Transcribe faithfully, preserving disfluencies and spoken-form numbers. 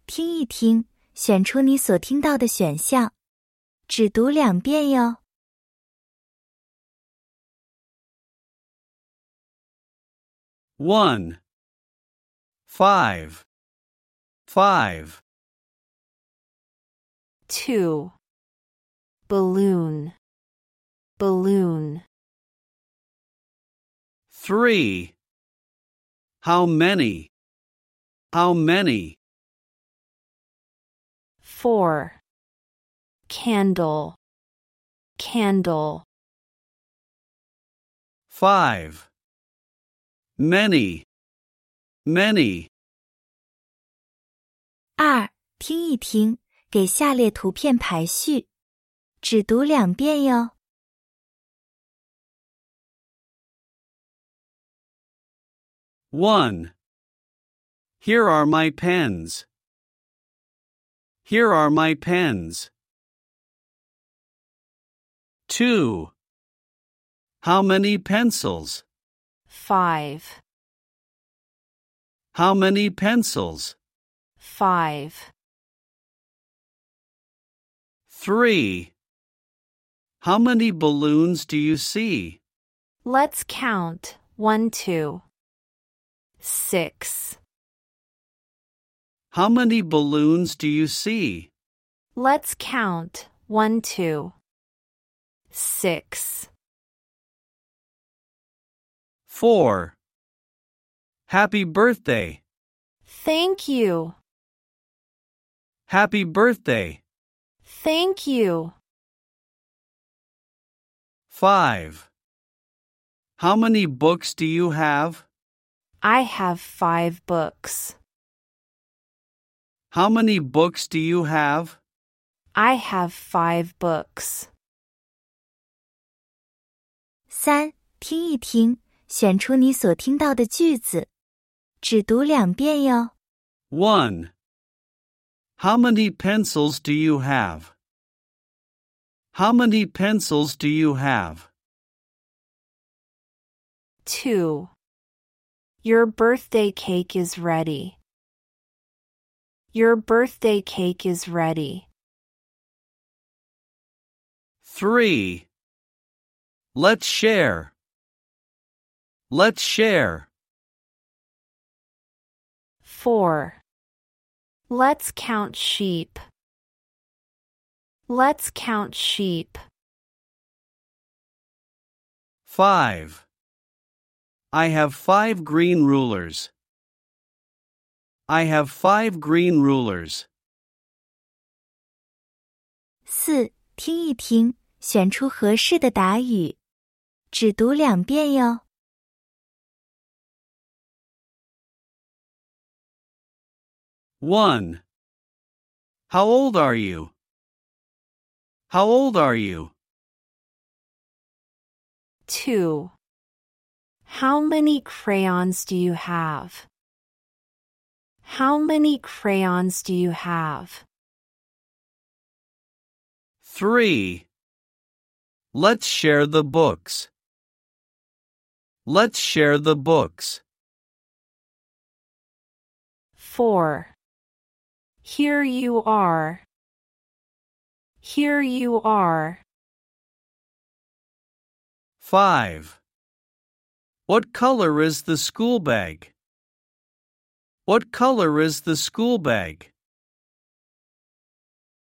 听一听，选出你所听到的选项，只读两遍哟。 one, five, five. two. Balloon, balloon. three. How many? How many? four. Candle, candle. five. Many, many. 二，听一听，给下列图片排序，只读两遍哟。 one. Here are my pens. Here are my pens. two. How many pencils? five. How many pencils? five. three. How many balloons do you see? Let's count. One, two. six. How many balloons do you see? Let's count. One, two. six. four. Happy birthday. Thank you. Happy birthday. Thank you. five. How many books do you have? I have five books. How many books do you have? I have five books. 三，听一听，选出你所听到的句子，只读两遍哟。 one. How many pencils do you have? How many pencils do you have? two. Your birthday cake is ready. Your birthday cake is ready. three. Let's share. Let's share. four. Let's count sheep. Let's count sheep. five. I have five green rulers. I have five green rulers. 四，听一听，选出合适的答语，只读两遍哟。 one. How old are you? How old are you? two. How many crayons do you have? How many crayons do you have? three. Let's share the books. Let's share the books. four. Here you are. Here you are. five. What color is the school bag? What color is the school bag?